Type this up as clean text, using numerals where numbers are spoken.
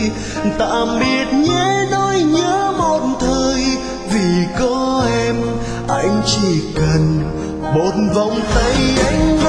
tạm biệt nhé nỗi nhớ một thời. Vì có em anh chỉ cần một vòng tay anh